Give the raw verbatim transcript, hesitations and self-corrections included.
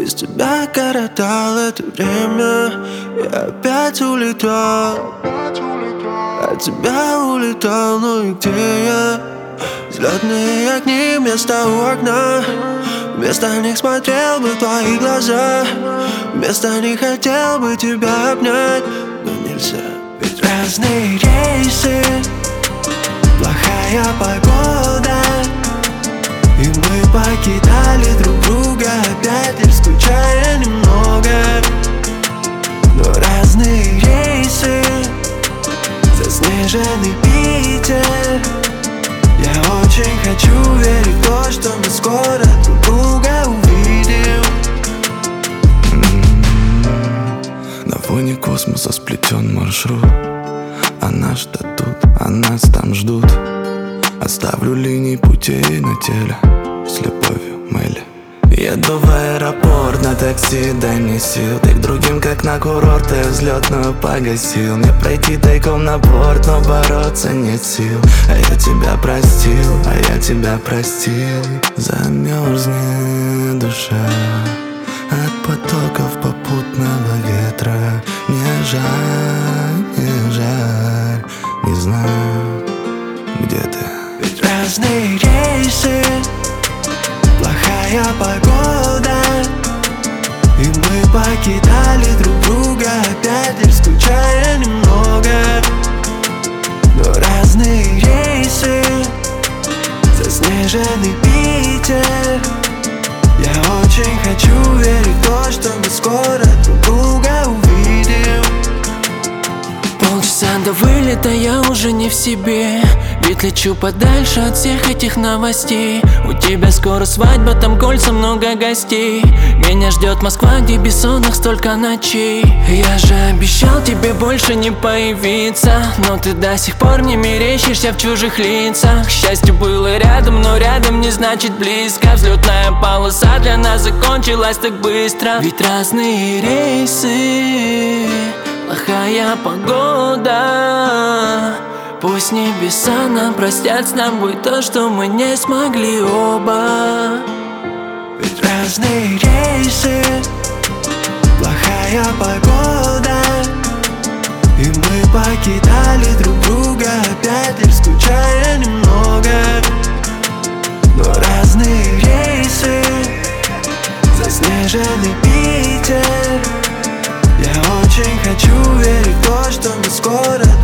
без тебя коротал это время. Я опять улетал, от тебя улетал, ну и где я? Взлетные огни вместо у окна, вместо них смотрел бы в твои глаза, вместо них хотел бы тебя обнять, но нельзя. Ведь разные рейсы, плохая погода, и мы покидали друг друга опять, лишь скучая немного. Но разные рейсы, заснеженный Питер. Я очень хочу верить в то, что мы скоро друг друга увидим. Mm-hmm. На фоне космоса сплетен маршрут, а нас ждут, а нас там ждут. Оставлю линии путей на теле с любовью, Мэлли. Еду в аэропорт на такси, дай мне сил. Ты к другим, как на курорт, ты взлетную погасил. Мне пройти тайком на борт, но бороться нет сил. А я тебя простил, а я тебя простил. Замерзнет душа от потоков попутного ветра. Мне жаль, мне жаль, не знаю, где ты. Ведь разные рейсы, плохая погода, и мы покидали друг друга опять, лишь скучая немного. Но разные рейсы, заснеженный Питер. Я очень хочу верить в то, что мы скоро друг друга увидим. Полчаса до вылета я уже не в себе, ведь лечу подальше от всех этих новостей. У тебя скоро свадьба, там кольца, много гостей. Меня ждет Москва, где бессонных столько ночей. Я же обещал тебе больше не появиться, но ты до сих пор мне мерещишься в чужих лицах. Счастье было рядом, но рядом не значит близко. Взлетная полоса для нас закончилась так быстро. Ведь разные рейсы, плохая погода. Пусть небеса нам простят с тобой то, что мы не смогли оба. Ведь разные рейсы, плохая погода, и мы покидали друг друга опять, лишь скучая немного. Но разные рейсы, заснеженный Питер. Я очень хочу верить в то, что мы скоро